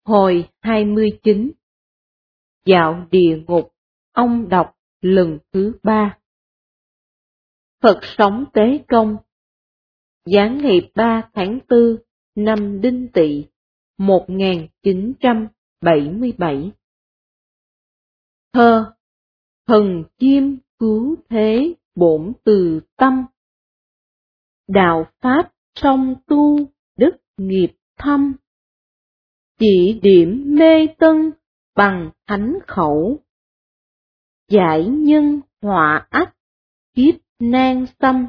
Hồi 29. Dạo địa ngục, ông đọc lần thứ 3. Phật sống Tế Công. Giáng ngày 3 tháng 4 năm Đinh Tỵ 1977. Thơ: Thần chim cứu thế bổn từ tâm, đạo pháp song tu đức nghiệp thâm, chỉ điểm mê tân bằng thánh khẩu, giải nhân họa ách kiếp nan xâm.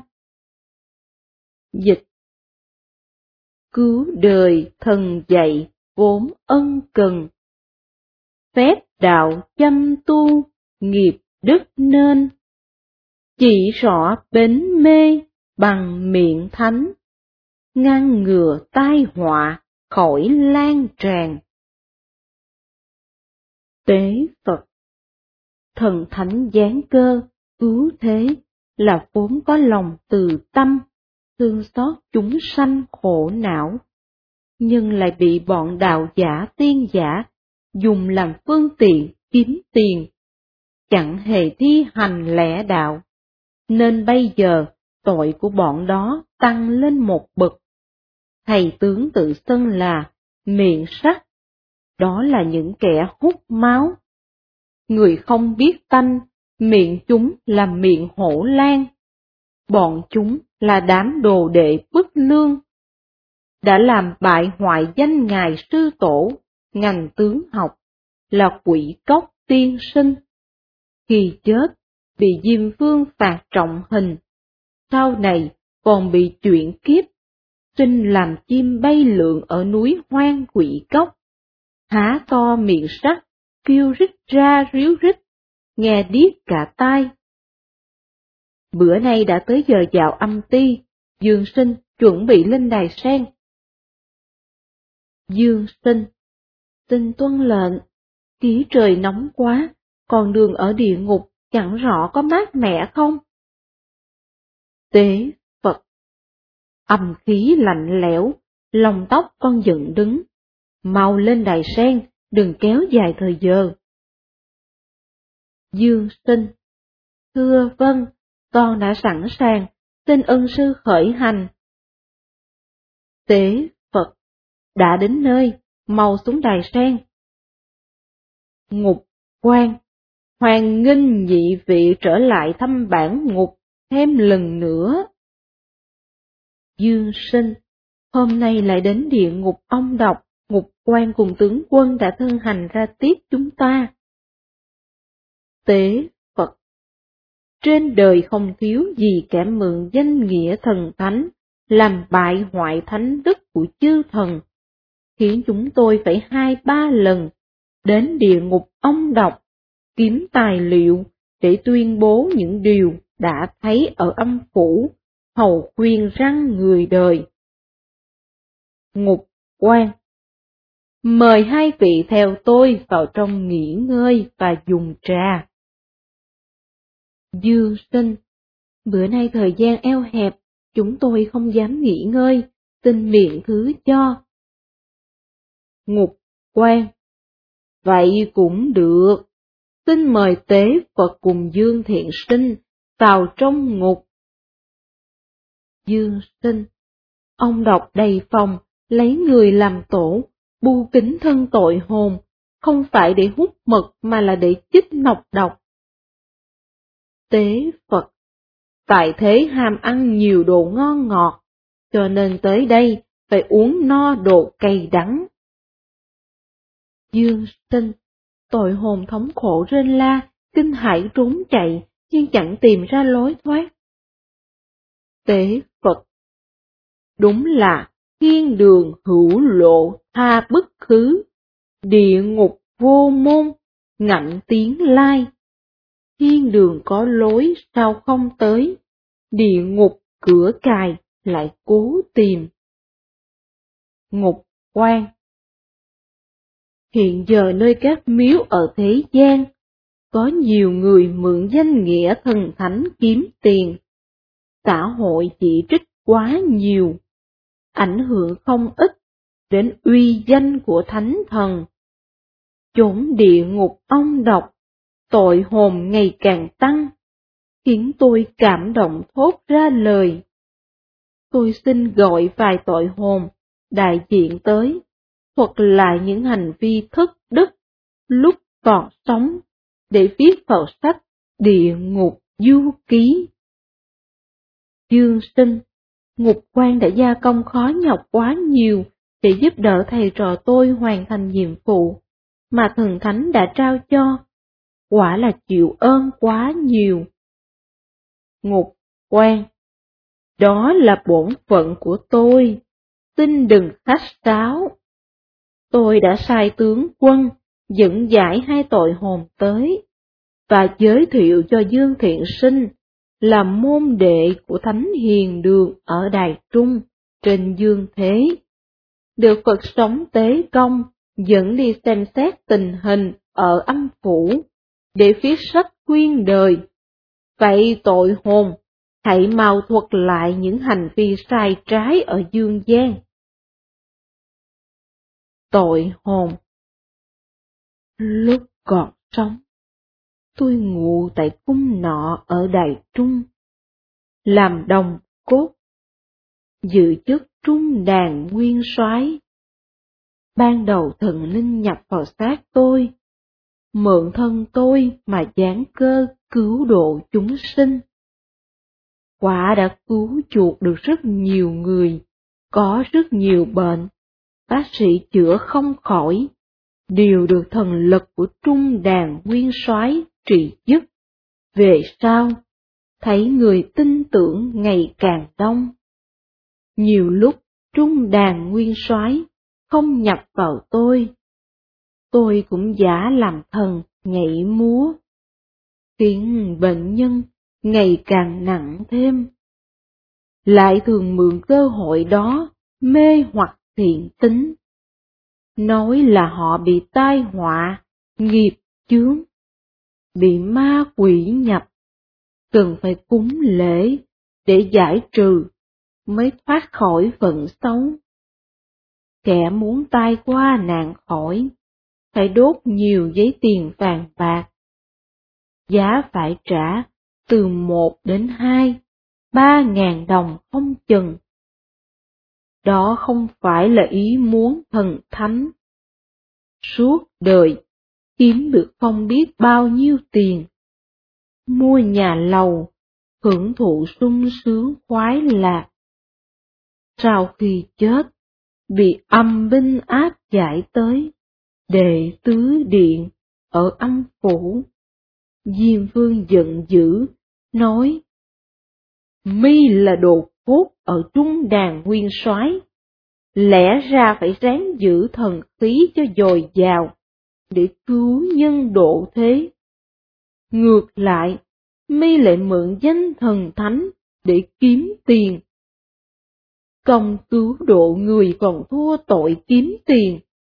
Dịch: Cứu đời thần dạy vốn ân cần, phép đạo chăm tu nghiệp đức nên, chỉ rõ bến mê bằng miệng thánh, ngăn ngừa tai họa khỏi lan tràn. Tế Phật. Thần thánh giáng cơ cứu thế là vốn có lòng từ tâm, thương xót chúng sanh khổ não, nhưng lại bị bọn đạo giả tiên giả dùng làm phương tiện kiếm tiền, chẳng hề thi hành lẽ đạo, nên bây giờ tội của bọn đó tăng lên một bậc. Thầy tướng tự xưng là miệng sắt, đó là những kẻ hút máu. Người không biết tanh, miệng chúng là miệng hổ lang. Bọn chúng là đám đồ đệ bất lương, đã làm bại hoại danh ngài sư tổ, ngành tướng học, là quỷ cốc tiên sinh. Khi chết, bị Diêm Vương phạt trọng hình, sau này còn bị chuyển kiếp, sinh làm chim bay lượn ở núi hoang quỷ cốc, há to miệng sắt, kêu rít ra ríu rít, nghe điếc cả tai. Bữa nay đã tới giờ dạo âm ti, Dương Sinh chuẩn bị lên đài sen. Dương Sinh: Xin tuân lệnh, khí trời nóng quá, còn đường ở địa ngục chẳng rõ có mát mẻ không? Tế Phật: Âm khí lạnh lẽo, lông tóc con dựng đứng, mau lên đài sen, đừng kéo dài thời giờ. Dương Sinh: Thưa vâng, con đã sẵn sàng, xin ân sư khởi hành. Tế Phật: Đã đến nơi, mau xuống đài sen. Ngục quan: Hoan nghênh nhị vị trở lại thăm bản ngục thêm lần nữa. Dương Sinh: Hôm nay lại đến địa ngục ông độc, ngục quan cùng tướng quân đã thân hành ra tiếp chúng ta. Tế Phật: Trên đời không thiếu gì kẻ mượn danh nghĩa thần thánh, làm bại hoại thánh đức của chư thần, khiến chúng tôi phải 2-3 lần đến địa ngục ông độc, kiếm tài liệu để tuyên bố những điều đã thấy ở âm phủ, hầu khuyên răn người đời. Ngục quan: Mời hai vị theo tôi vào trong nghỉ ngơi và dùng trà. Dương Sinh: Bữa nay thời gian eo hẹp, chúng tôi không dám nghỉ ngơi, xin miệng thứ cho. Ngục quan: Vậy cũng được, xin mời Tế Phật cùng Dương Thiện Sinh vào trong ngục. Dương Sinh: Ông độc đầy phòng, lấy người làm tổ, bu kính thân tội hồn, không phải để hút mật mà là để chích nọc độc. Tế Phật: Tại thế ham ăn nhiều đồ ngon ngọt, cho nên tới đây phải uống no đồ cay đắng. Dương Sinh: Tội hồn thống khổ rên la, kinh hãi trốn chạy, nhưng chẳng tìm ra lối thoát. Tế Phật: Đúng là thiên đường hữu lộ tha bất khứ, địa ngục vô môn, ngạnh tiến lai. Thiên đường có lối sao không tới, địa ngục cửa cài lại cố tìm. Ngục quan: Hiện giờ nơi các miếu ở thế gian, có nhiều người mượn danh nghĩa thần thánh kiếm tiền. Xã hội chỉ trích quá nhiều, ảnh hưởng không ít, đến uy danh của thánh thần. Chốn địa ngục ong độc, tội hồn ngày càng tăng, khiến tôi cảm động thốt ra lời. Tôi xin gọi vài tội hồn đại diện tới, thuật lại những hành vi thất đức lúc còn sống, để viết vào sách Địa Ngục Du Ký. Dương sinh, ngục quan đã gia công khó nhọc quá nhiều để giúp đỡ thầy trò tôi hoàn thành nhiệm vụ mà thần thánh đã trao cho, quả là chịu ơn quá nhiều. Ngục quan, đó là bổn phận của tôi, xin đừng khách sáo. Tôi đã sai tướng quân dẫn giải hai tội hồn tới, và giới thiệu cho Dương Thiện Sinh là môn đệ của Thánh Hiền Đường ở Đài Trung, trên dương thế. Được Phật sống tế công, dẫn đi xem xét tình hình ở âm phủ, để viết sách khuyên đời. Vậy tội hồn, hãy mau thuật lại những hành vi sai trái ở dương gian. Tội hồn, lúc còn sống, tôi ngụ tại cung nọ ở Đài Trung, làm đồng cốt, giữ chức trung đàn nguyên soái. Ban đầu thần linh nhập vào xác tôi, mượn thân tôi mà giáng cơ cứu độ chúng sinh. Quả đã cứu chuộc được rất nhiều người, có rất nhiều bệnh, bác sĩ chữa không khỏi, đều được thần lực của trung đàn nguyên soái trị dứt. Về sau, thấy người tin tưởng ngày càng đông. Nhiều lúc trung đàn nguyên soái không nhập vào tôi cũng giả làm thần nhảy múa, khiến bệnh nhân ngày càng nặng thêm. Lại thường mượn cơ hội đó mê hoặc thiện tính, nói là họ bị tai họa, nghiệp chướng, bị ma quỷ nhập, cần phải cúng lễ để giải trừ mới thoát khỏi phận xấu. Kẻ muốn tai qua nạn khỏi, phải đốt nhiều giấy tiền vàng bạc. Giá phải trả từ 1 đến 2, 3.000 đồng không chừng. Đó không phải là ý muốn thần thánh. Suốt đời, kiếm được không biết bao nhiêu tiền. Mua nhà lầu, hưởng thụ sung sướng khoái lạc. Sau khi chết, bị âm binh áp giải tới Đệ Tứ Điện ở âm phủ. Diêm Vương giận dữ, nói: Mi là đồ cốt ở trung đàn nguyên soái, lẽ ra phải ráng giữ thần khí cho dồi dào, để cứu nhân độ thế. Ngược lại, Mi lại mượn danh thần thánh để kiếm tiền. Công cứu độ người còn thua tội kiếm tiền.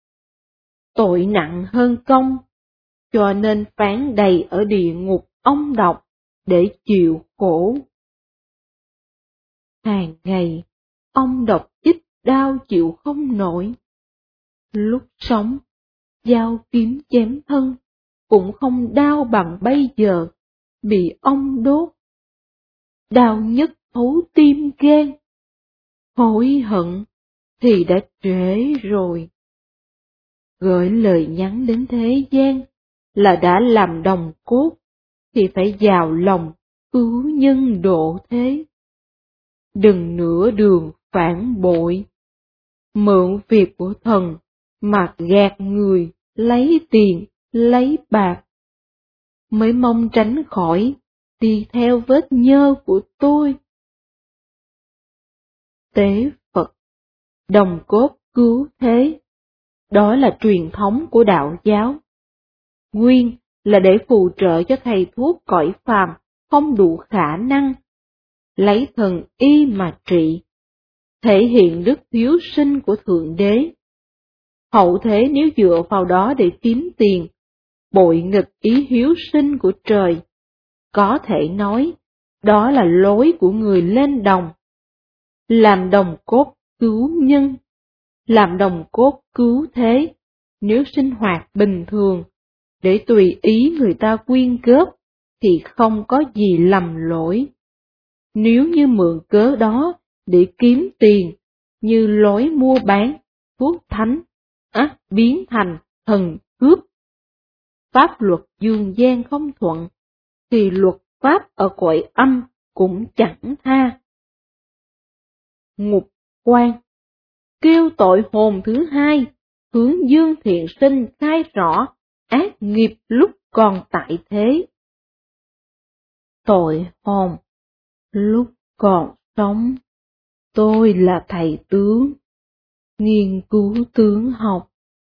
Tội nặng hơn công, cho nên phán đầy ở địa ngục ong độc để chịu khổ. Hàng ngày, ong độc chích đau chịu không nổi. Lúc sống, dao kiếm chém thân, cũng không đau bằng bây giờ, bị ong đốt. Đau nhất thấu tim gan. Hối hận thì đã trễ rồi. Gửi lời nhắn đến thế gian là đã làm đồng cốt, thì phải vào lòng cứu nhân độ thế. Đừng nửa đường phản bội, mượn việc của thần mà gạt người, lấy tiền, lấy bạc, mới mong tránh khỏi đi theo vết nhơ của tôi. Tế Phật, đồng cốt cứu thế, đó là truyền thống của đạo giáo. Nguyên là để phù trợ cho thầy thuốc cõi phàm không đủ khả năng, lấy thần y mà trị, thể hiện đức hiếu sinh của Thượng Đế. Hậu thế nếu dựa vào đó để kiếm tiền, bội nghịch ý hiếu sinh của trời, có thể nói đó là lối của người lên đồng. Làm đồng cốt cứu nhân, làm đồng cốt cứu thế, nếu sinh hoạt bình thường, để tùy ý người ta quyên góp, thì không có gì lầm lỗi. Nếu như mượn cớ đó để kiếm tiền, như lối mua bán, thuốc thánh, ắt biến thành thần cướp. Pháp luật dương gian không thuận, thì luật pháp ở cõi âm cũng chẳng tha. Ngục quan kêu tội hồn thứ hai, hướng dương thiện sinh khai rõ ác nghiệp lúc còn tại thế. Tội hồn, lúc còn sống, tôi là thầy tướng, nghiên cứu tướng học,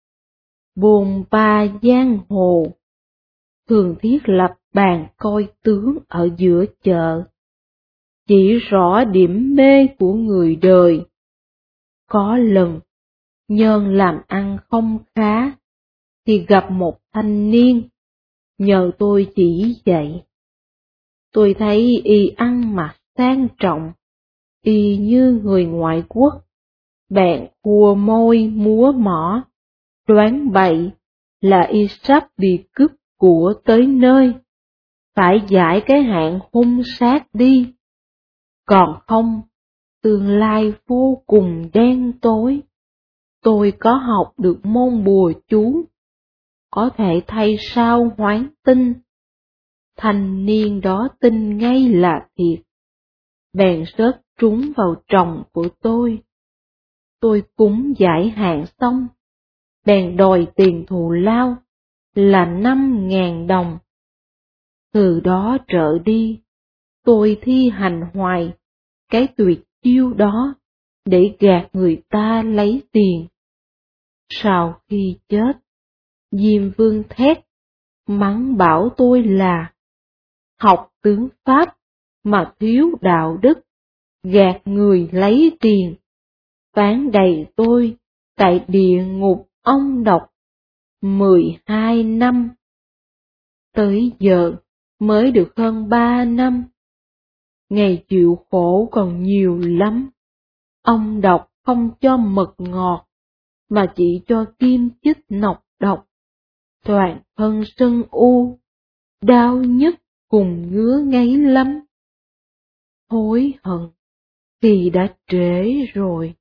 bồn ba giang hồ, thường thiết lập bàn coi tướng ở giữa chợ, chỉ rõ điểm mê của người đời. Có lần, nhân làm ăn không khá, thì gặp một thanh niên, nhờ tôi chỉ dạy. Tôi thấy y ăn mặc sang trọng, y như người ngoại quốc, bèn khua môi múa mỏ, đoán bậy là y sắp bị cướp của tới nơi, phải giải cái hạn hung sát đi. Còn không, tương lai vô cùng đen tối. Tôi có học được môn bùa chú, có thể thay sao hoán tinh. Thanh niên đó tin ngay là thiệt, bèn rớt trúng vào tròng của tôi. Tôi cúng giải hạn xong, bèn đòi tiền thù lao là 5.000 đồng. Từ đó trở đi, tôi thi hành hoài cái tuyệt chiêu đó để gạt người ta lấy tiền. Sau khi chết, Diêm Vương thét, mắng bảo tôi là học tướng Pháp mà thiếu đạo đức, gạt người lấy tiền, phán đầy tôi tại địa ngục ong độc 12 năm. Tới giờ mới được hơn 3 năm. Ngày chịu khổ còn nhiều lắm. Ong độc không cho mật ngọt, mà chỉ cho kim chích nọc độc. Toàn thân sưng u, đau nhức cùng ngứa ngáy lắm. Hối hận thì đã trễ rồi.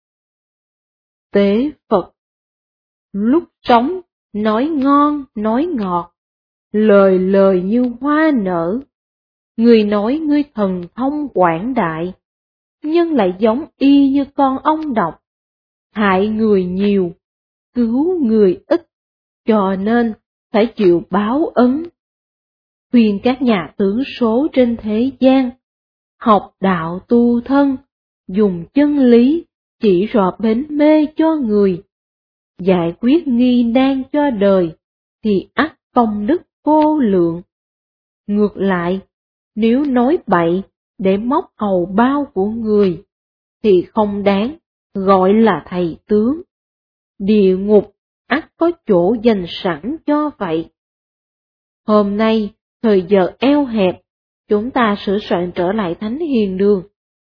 Tế Phật lúc sống nói ngon nói ngọt, lời lời như hoa nở. Người nói ngươi thần thông quảng đại, nhưng lại giống y như con ong độc, hại người nhiều, cứu người ít, cho nên phải chịu báo ứng. Khuyên các nhà tướng số trên thế gian, học đạo tu thân, dùng chân lý, chỉ rõ bến mê cho người, giải quyết nghi nan cho đời, thì ắt công đức vô lượng. Ngược lại, nếu nói bậy để móc hầu bao của người, thì không đáng gọi là thầy tướng. Địa ngục ắt có chỗ dành sẵn cho vậy. Hôm nay, thời giờ eo hẹp, chúng ta sửa soạn trở lại Thánh Hiền Đường.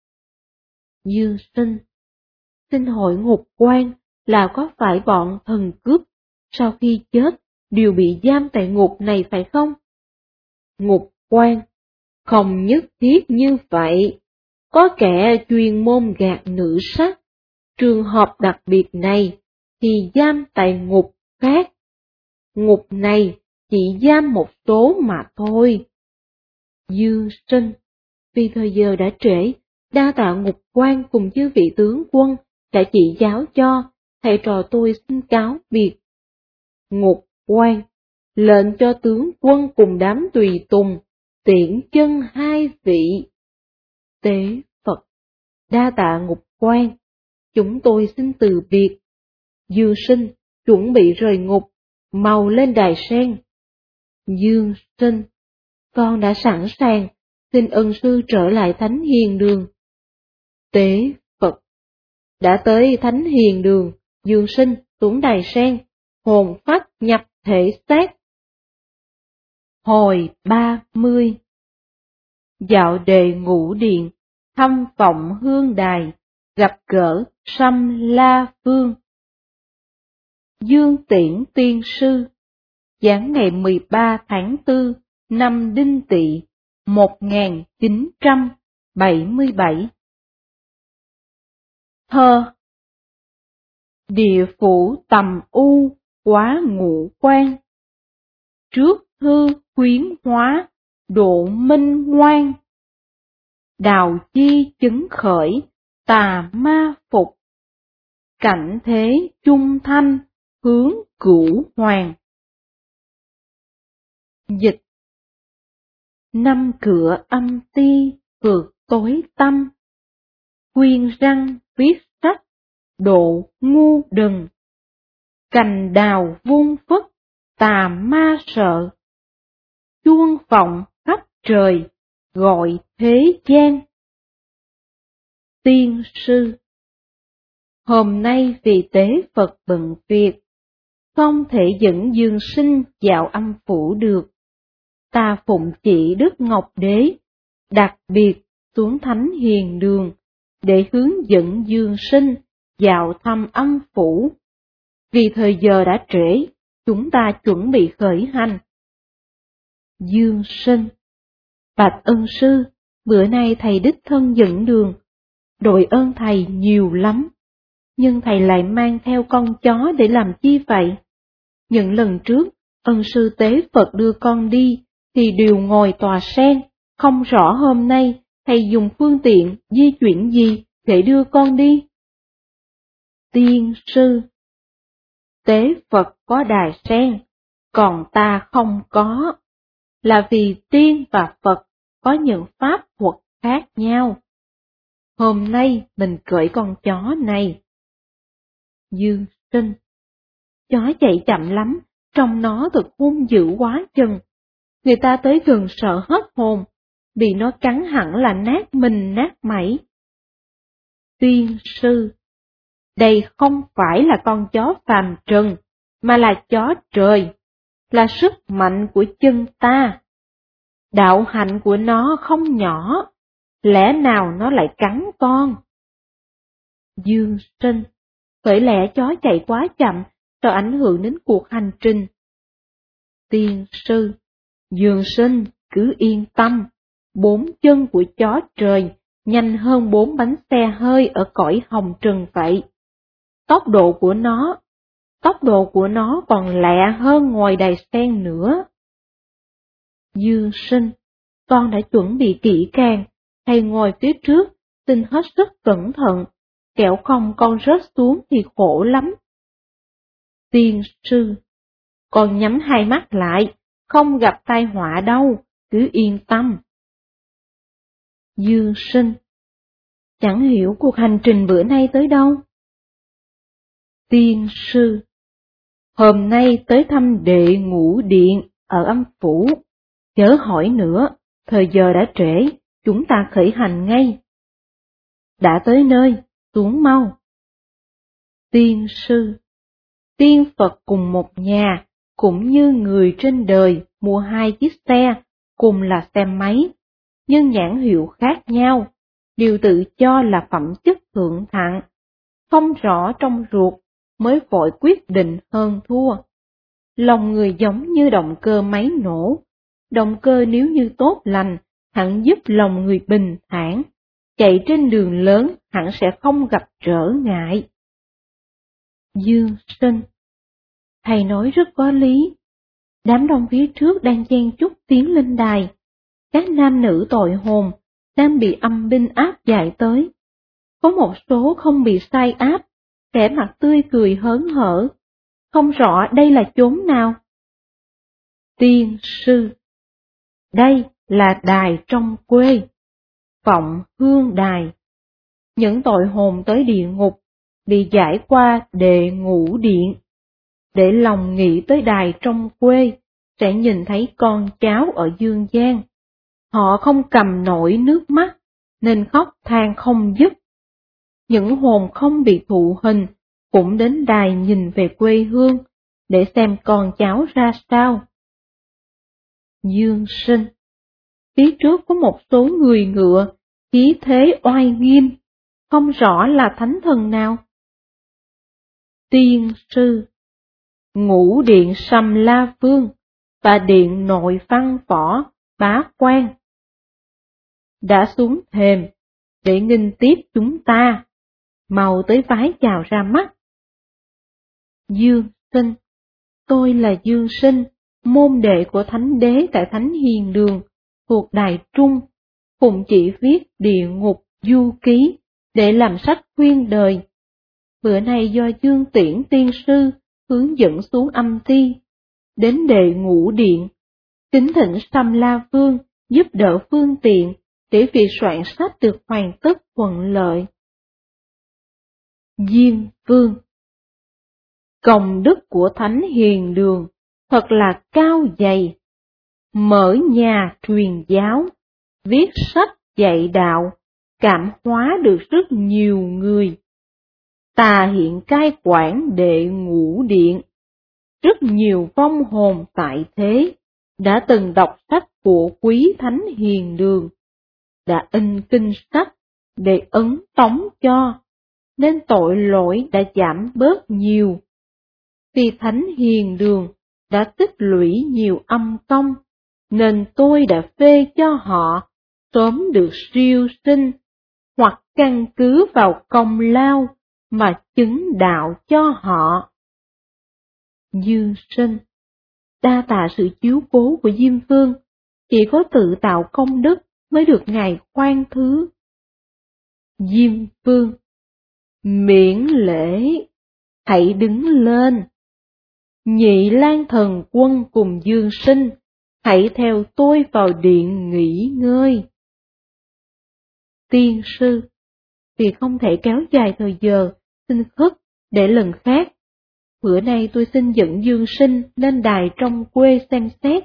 Dương Sinh, xin hỏi ngục quan là có phải bọn thần cướp sau khi chết đều bị giam tại ngục này phải không? Ngục quan, không nhất thiết như vậy. Có kẻ chuyên môn gạt nữ sắc, trường hợp đặc biệt này thì giam tại ngục khác. Ngục này chỉ giam một số mà thôi. Dương Sinh, vì thời giờ đã trễ, đa tạ ngục quan cùng chư vị tướng quân đã chỉ giáo cho, thầy trò tôi xin cáo biệt. Ngục quan, lệnh cho tướng quân cùng đám tùy tùng, tiễn chân hai vị. Tế Phật, đa tạ ngục quan, chúng tôi xin từ biệt. Dương Sinh, chuẩn bị rời ngục, mau lên đài sen. Dương Sinh, con đã sẵn sàng, xin ân sư trở lại Thánh Hiền Đường. Tế Phật, đã tới Thánh Hiền Đường, Dương Sinh xuống đài sen, hồn phách nhập thể xác. Hồi 30. Dạo đề ngũ điện, thăm vọng hương đài, gặp gỡ Sâm La Vương. Dương Tiễn Tiên Sư, giảng ngày 13 tháng 4 năm Đinh Tỵ 1977. Thơ. Địa phủ tầm u quá ngũ quan, trước thư khuyến hóa độ minh ngoan. Đào chi chứng khởi tà ma phục, cảnh thế trung thanh hướng cửu hoàng. Dịch. Năm cửa âm ti vượt tối tâm, khuyên răng viết sách độ ngu đần. Cành đào vuông phất tà ma sợ, chuông vọng khắp trời gọi thế gian. Tiên sư. Hôm nay vì tế Phật bận việc, không thể dẫn Dương Sinh vào âm phủ được. Ta phụng chỉ Đức Ngọc Đế, đặc biệt xuống Thánh Hiền Đường, để hướng dẫn Dương Sinh vào thăm âm phủ. Vì thời giờ đã trễ, chúng ta chuẩn bị khởi hành. Dương Sinh. Bạch ân sư, bữa nay thầy đích thân dẫn đường. Đội ơn thầy nhiều lắm, nhưng thầy lại mang theo con chó để làm chi vậy? Những lần trước, ân sư tế Phật đưa con đi, thì đều ngồi tòa sen, không rõ hôm nay thầy dùng phương tiện di chuyển gì để đưa con đi. Tiên sư. Tế Phật có đài sen, còn ta không có, là vì tiên và Phật có những pháp thuật khác nhau. Hôm nay mình cưỡi con chó này. Dương Sinh. Chó chạy chậm lắm, trông nó thật hung dữ quá chừng. Người ta tới gần sợ hết hồn, bị nó cắn hẳn là nát mình nát mẩy. Tiên sư. Đây không phải là con chó phàm trần, mà là chó trời, là sức mạnh của chân ta. Đạo hạnh của nó không nhỏ, lẽ nào nó lại cắn con? Dương Sinh. Bởi lẽ chó chạy quá chậm, sợ ảnh hưởng đến cuộc hành trình. Tiên sư. Dương Sinh cứ yên tâm, 4 chân của chó trời nhanh hơn 4 bánh xe hơi ở cõi hồng trần vậy. Tốc độ của nó còn lẹ hơn ngồi đầy sen nữa. Dương Sinh. Con đã chuẩn bị kỹ càng, thầy ngồi phía trước, xin hết sức cẩn thận, kẻo không con rớt xuống thì khổ lắm. Tiên sư. Con nhắm hai mắt lại, không gặp tai họa đâu, cứ yên tâm. Dương Sinh. Chẳng hiểu cuộc hành trình bữa nay tới đâu. Tiên sư. Hôm nay tới thăm Đệ Ngũ Điện ở âm phủ. Chớ hỏi nữa, thời giờ đã trễ, chúng ta khởi hành ngay. Đã tới nơi, xuống mau. Tiên sư. Tiên Phật cùng một nhà, cũng như người trên đời mua 2 chiếc xe, cùng là xe máy, nhưng nhãn hiệu khác nhau, đều tự cho là phẩm chất thượng thặng, không rõ trong ruột mới vội quyết định hơn thua. Lòng người giống như động cơ máy nổ, động cơ nếu như tốt lành, hẳn giúp lòng người bình thản, chạy trên đường lớn hẳn sẽ không gặp trở ngại. Dương Sinh. Thầy nói rất có lý. Đám đông phía trước đang chen chúc tiến lên đài. Các nam nữ tội hồn đang bị âm binh áp giải tới. Có một số không bị sai áp, vẻ mặt tươi cười hớn hở. Không rõ đây là chốn nào. Tiên sư. Đây là đài trong quê, Vọng Hương Đài. Những tội hồn tới địa ngục bị giải qua Đệ Ngũ Điện. Để lòng nghĩ tới đài trong quê, sẽ nhìn thấy con cháu ở dương gian. Họ không cầm nổi nước mắt, nên khóc than không dứt. Những hồn không bị thụ hình, cũng đến đài nhìn về quê hương, để xem con cháu ra sao. Dương Sinh. Phía trước có một số người ngựa, khí thế oai nghiêm. không rõ là thánh thần nào. Tiên sư, Ngũ điện Sầm La Vương và điện Nội Văn Võ Bá Quan đã xuống thềm để nghênh tiếp chúng ta, mau tới vái chào ra mắt. Dương Sinh, tôi là Dương Sinh, môn đệ của Thánh Đế tại Thánh Hiền Đường, thuộc Đài Trung, phụng chỉ viết Địa Ngục Du Ký để làm sách khuyên đời. Bữa nay do Dương Tiễn tiên sư hướng dẫn xuống âm ti, đến đệ Ngũ điện, kính thỉnh Sầm La Vương giúp đỡ phương tiện để việc soạn sách được hoàn tất thuận lợi. Diêm Vương, công đức của Thánh Hiền Đường thật là cao dày, mở nhà truyền giáo, viết sách dạy đạo, cảm hóa được rất nhiều người. Ta hiện cai quản đệ Ngũ điện, rất nhiều vong hồn tại thế đã từng đọc sách của quý Thánh Hiền Đường, đã in kinh sách để ấn tống cho, nên tội lỗi đã giảm bớt nhiều. Vì Thánh Hiền Đường đã tích lũy nhiều âm công, nên tôi đã phê cho họ sớm được siêu sinh, hoặc căn cứ vào công lao mà chứng đạo cho họ. Dương Sinh, đa tạ sự chiếu cố của Diêm Vương, chỉ có tự tạo công đức mới được Ngài khoan thứ. Diêm Vương, miễn lễ, hãy đứng lên. Nhị Lang Thần Quân cùng Dương Sinh, hãy theo tôi vào điện nghỉ ngơi. Tiên sư, vì không thể kéo dài thời giờ, xin khất để lần khác. Bữa nay tôi xin dẫn Dương Sinh lên đài trong quê xem xét.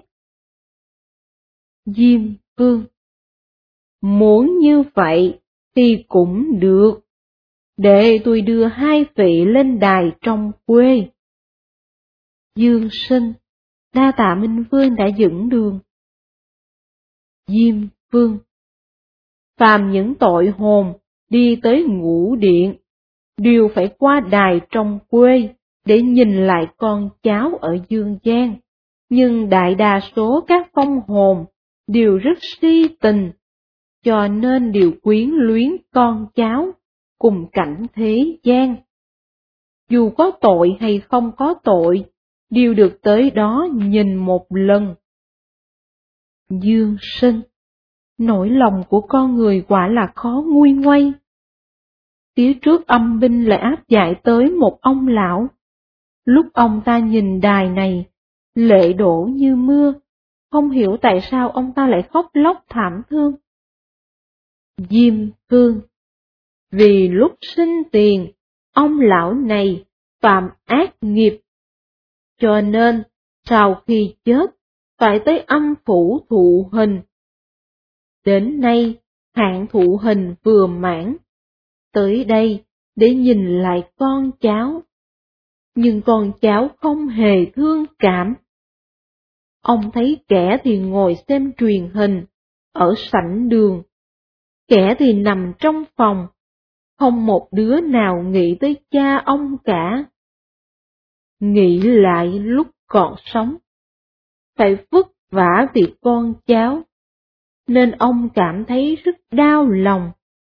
Diêm Vương, muốn như vậy thì cũng được, để tôi đưa hai vị lên đài trong quê. Dương Sinh, đa tạ Minh Vương đã dẫn đường. Diêm Vương, phàm những tội hồn đi tới Ngũ điện, đều phải qua đài trong quê để nhìn lại con cháu ở dương gian, nhưng đại đa số các vong hồn đều rất si tình, cho nên đều quyến luyến con cháu cùng cảnh thế gian. Dù có tội hay không có tội, đều được tới đó nhìn một lần. Dương Sinh, nỗi lòng của con người quả là khó nguôi ngoai. Phía trước âm binh lại áp giải tới một ông lão. Lúc ông ta nhìn đài này, lệ đổ như mưa, không hiểu tại sao ông ta lại khóc lóc thảm thương. Diêm Vương, vì lúc sinh tiền, ông lão này phạm ác nghiệp, cho nên sau khi chết phải tới âm phủ thụ hình. Đến nay hạn thụ hình vừa mãn, tới đây để nhìn lại con cháu, nhưng con cháu không hề thương cảm. Ông thấy kẻ thì ngồi xem truyền hình ở sảnh đường, kẻ thì nằm trong phòng, không một đứa nào nghĩ tới cha ông cả. Nghĩ lại lúc còn sống, phải vất vả vì con cháu, nên ông cảm thấy rất đau lòng.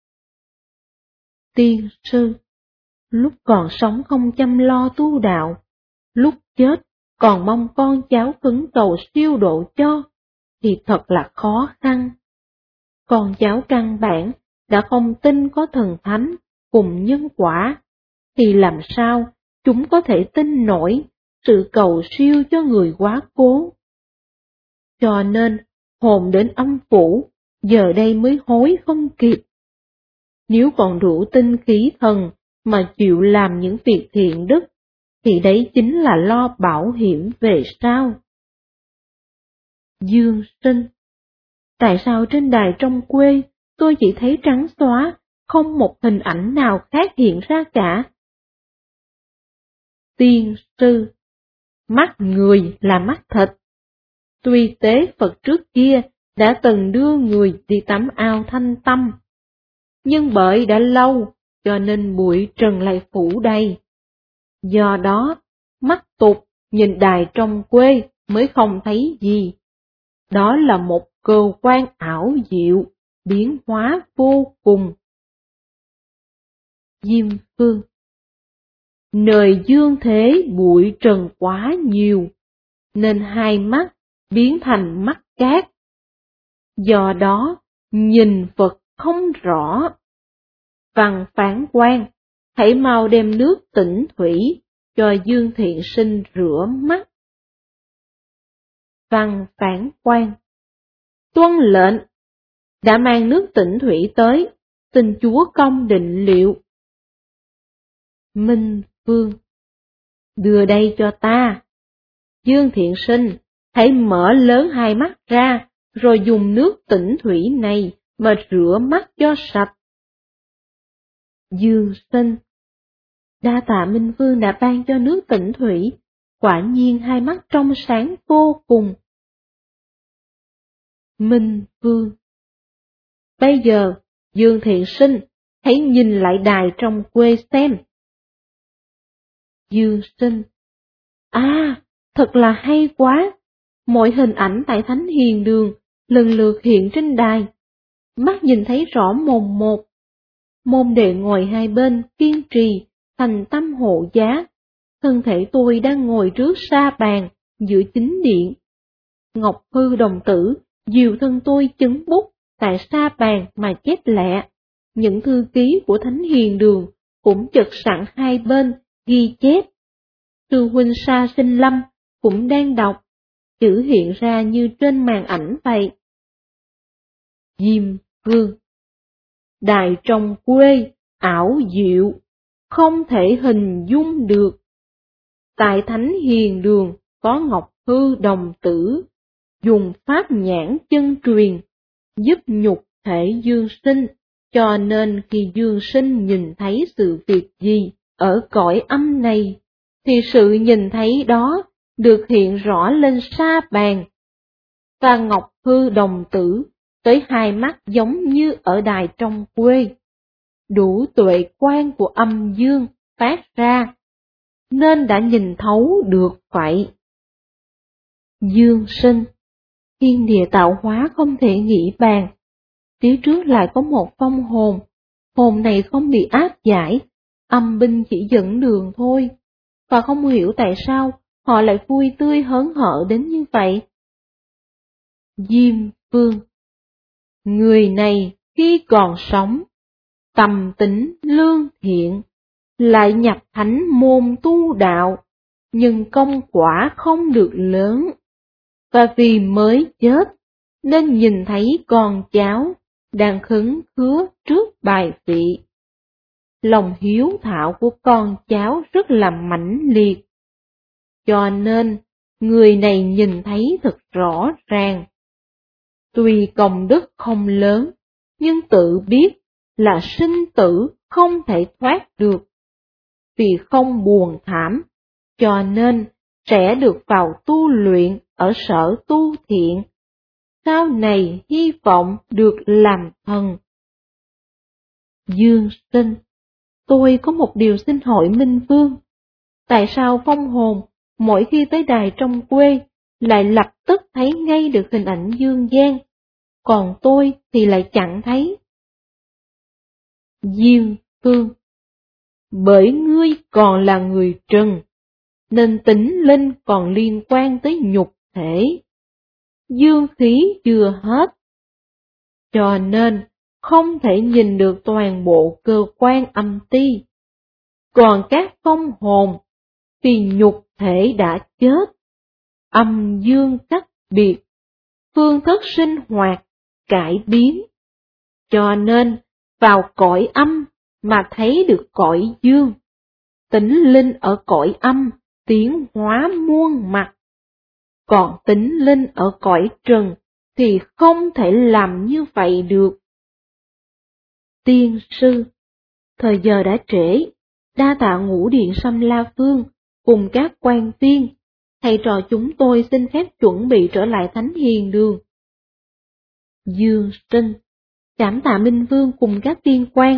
Tiên sư, lúc còn sống không chăm lo tu đạo, lúc chết còn mong con cháu phấn cầu siêu độ cho, thì thật là khó khăn. Con cháu căn bản đã không tin có thần thánh cùng nhân quả, thì làm sao chúng có thể tin nổi sự cầu siêu cho người quá cố. Cho nên hồn đến âm phủ, giờ đây mới hối không kịp. Nếu còn đủ tinh khí thần mà chịu làm những việc thiện đức, thì đấy chính là lo bảo hiểm về sau. Dương Sinh, tại sao trên đài trong quê tôi chỉ thấy trắng xóa, không một hình ảnh nào khác hiện ra cả? Tiên sư, mắt người là mắt thật. Tuy tế Phật trước kia đã từng đưa người đi tắm ao Thanh Tâm, nhưng bởi đã lâu cho nên bụi trần lại phủ đầy. Do đó, mắt tục nhìn đài trong quê mới không thấy gì. Đó là một cơ quan ảo diệu, biến hóa vô cùng. Diêm Phương: Nơi dương thế bụi trần quá nhiều, nên hai mắt biến thành mắt cát. Do đó, nhìn vật không rõ. Văn Phán Quan, hãy mau đem nước tĩnh thủy cho Dương Thiện Sinh rửa mắt. Văn Phán Quan: Tuân lệnh. Đã mang nước tĩnh thủy tới, xin chúa công định liệu. Minh Vương: Đưa đây cho ta. Dương Thiện Sinh, hãy mở lớn hai mắt ra, rồi dùng nước tĩnh thủy này mà rửa mắt cho sạch. Dương Sinh: Đa tạ Minh Vương đã ban cho nước tĩnh thủy, quả nhiên hai mắt trong sáng vô cùng. Minh Vương: Bây giờ, Dương Thiện Sinh, hãy nhìn lại đài trong quê xem. Dương Sinh: Thật là hay quá. Mọi hình ảnh tại Thánh Hiền Đường lần lượt hiện trên đài. Mắt nhìn thấy rõ mồn một. Môn đệ ngồi hai bên kiên trì, thành tâm hộ giá. Thân thể tôi đang ngồi trước sa bàn, giữa chính điện. Ngọc Hư đồng tử, dìu thân tôi chấn bút tại sa bàn mà chép lẹ. Những thư ký của Thánh Hiền Đường cũng chật sẵn hai bên, ghi chép. Sư huynh Sa Sinh Lâm cũng đang đọc, chữ hiện ra như trên màn ảnh vậy. Diêm Vương: Đài trong quê, ảo diệu, không thể hình dung được. Tại Thánh Hiền Đường có Ngọc Hư đồng tử, dùng pháp nhãn chân truyền, giúp nhục thể Dương Sinh, cho nên khi Dương Sinh nhìn thấy sự việc gì ở cõi âm này, thì sự nhìn thấy đó được hiện rõ lên sa bàn. Và Ngọc Hư đồng tử tới hai mắt giống như ở đài trong quê. Đủ tuệ quan của âm dương phát ra, nên đã nhìn thấu được vậy. Dương Sinh: Thiên địa tạo hóa không thể nghĩ bàn. Phía trước lại có một phong hồn, hồn này không bị áp giải, âm binh chỉ dẫn đường thôi. Và không hiểu tại sao họ lại vui tươi hớn hở đến như vậy. Diêm Vương: Người này khi còn sống, tâm tính lương thiện, lại nhập thánh môn tu đạo, nhưng công quả không được lớn. Và vì mới chết, nên nhìn thấy con cháu đang khấn khứa trước bài vị. Lòng hiếu thảo của con cháu rất là mãnh liệt. Cho nên, người này nhìn thấy thật rõ ràng. Tuy công đức không lớn, nhưng tự biết là sinh tử không thể thoát được. Vì không buồn thảm, cho nên sẽ được vào tu luyện ở sở tu thiện. Sau này hy vọng được làm thần. Dương Sinh: Tôi có một điều xin hỏi Minh Vương. Tại sao phong hồn mỗi khi tới đài trong quê lại lập tức thấy ngay được hình ảnh dương gian, còn tôi thì lại chẳng thấy? Diêm Vương: Bởi ngươi còn là người trần, nên tính linh còn liên quan tới nhục thể. Dương khí chưa hết, cho nên không thể nhìn được toàn bộ cơ quan âm ti. Còn các phong hồn, vì nhục thể đã chết, âm dương cách biệt, phương thức sinh hoạt cải biến, cho nên vào cõi âm mà thấy được cõi dương. Tính linh ở cõi âm tiến hóa muôn mặt, còn tính linh ở cõi trần thì không thể làm như vậy được. Tiên sư: Thời giờ đã trễ, đa tạ Ngũ Điện Sâm La Phương cùng các quan viên, thầy trò chúng tôi xin phép chuẩn bị trở lại Thánh Hiền Đường. Dương Sinh: Cảm tạ Minh Vương cùng các tiên quan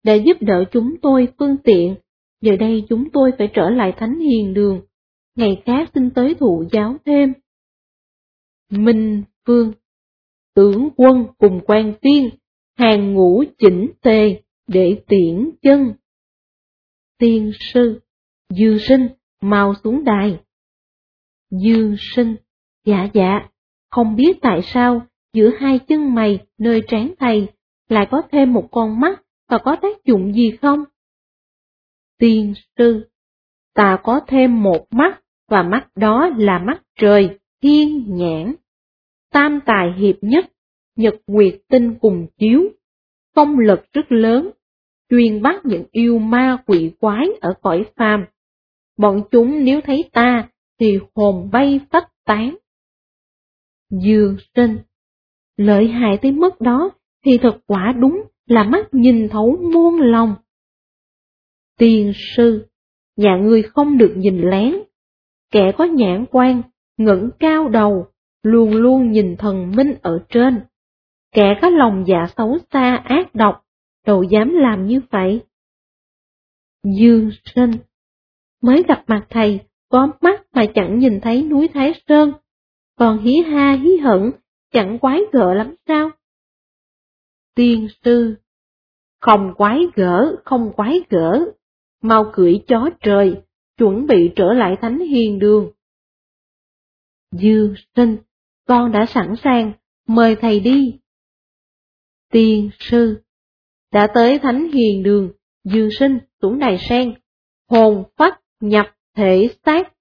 đã giúp đỡ chúng tôi phương tiện, giờ đây chúng tôi phải trở lại Thánh Hiền Đường, ngày khác xin tới thụ giáo thêm. Minh Vương, tướng quân cùng quan viên, hàng ngũ chỉnh tề để tiễn chân. Tiên sư, Dương Sinh, mau xuống đài. Dương Sinh, dạ, không biết tại sao giữa hai chân mày nơi trán thầy lại có thêm một con mắt và có tác dụng gì không? Tiên sư, ta có thêm một mắt và mắt đó là mắt trời, thiên nhãn. Tam tài hiệp nhất, nhật nguyệt tinh cùng chiếu, công lực rất lớn, chuyên bắt những yêu ma quỷ quái ở cõi phàm. Bọn chúng nếu thấy ta thì hồn bay phách tán. Dương Sinh, lợi hại tới mức đó thì thật quả đúng là mắt nhìn thấu muôn lòng. Tiên sư, nhà ngươi không được nhìn lén. Kẻ có nhãn quan, ngẩng cao đầu, luôn luôn nhìn thần minh ở trên. Kẻ có lòng dạ xấu xa ác độc, đâu dám làm như vậy. Dương Sinh, mới gặp mặt thầy, có mắt mà chẳng nhìn thấy núi Thái Sơn, còn hí ha hí hửng, chẳng quái gở lắm sao? Tiên sư, không quái gở, mau cưỡi chó trời, chuẩn bị trở lại Thánh Hiền Đường. Dương Sinh, con đã sẵn sàng, mời thầy đi. Tiên sư, đã tới Thánh Hiền Đường, Dương Sinh xuống đài sen, hồn phách nhập thể xác